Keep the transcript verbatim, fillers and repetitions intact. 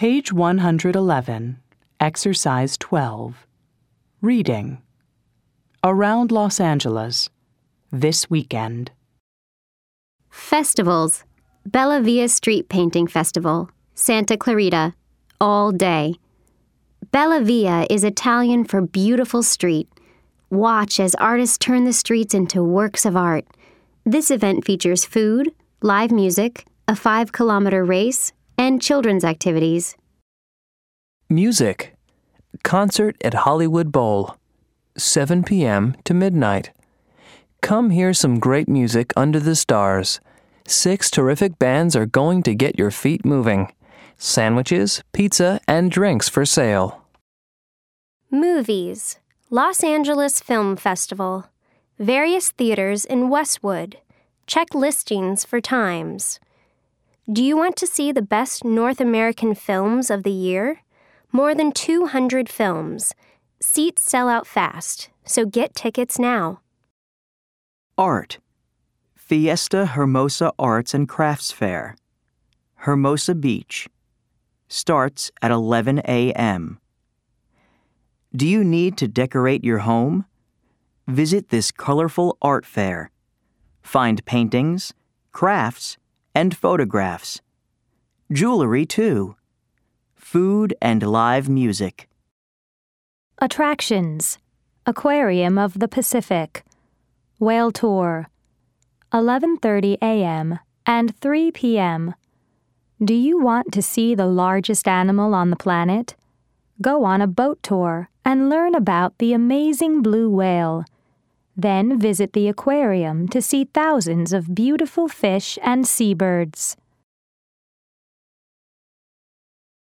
Page one hundred eleven, Exercise twelve. Reading. Around Los Angeles. This weekend. Festivals. Bella Via Street Painting Festival, Santa Clarita, all day. Bella Via is Italian for beautiful street. Watch as artists turn the streets into works of art. This event features food, live music, a five-kilometer race, and children's activities. Music. Concert at Hollywood Bowl, seven p.m. to midnight. Come hear some great music under the stars. Six terrific bands are going to get your feet moving. Sandwiches, pizza, and drinks for sale. Movies. Los Angeles Film Festival. Various theaters in Westwood. Check listings for times. Do you want to see the best North American films of the year? More than two hundred films. Seats sell out fast, so get tickets now. Art. Fiesta Hermosa Arts and Crafts Fair. Hermosa Beach. Starts at eleven a.m. Do you need to decorate your home? Visit this colorful art fair. Find paintings, crafts, and photographs. Jewelry, too. Food and live music. Attractions. Aquarium of the Pacific. Whale Tour. eleven thirty a.m. and three p.m. Do you want to see the largest animal on the planet? Go on a boat tour and learn about the amazing blue whale. Then visit the aquarium to see thousands of beautiful fish and seabirds.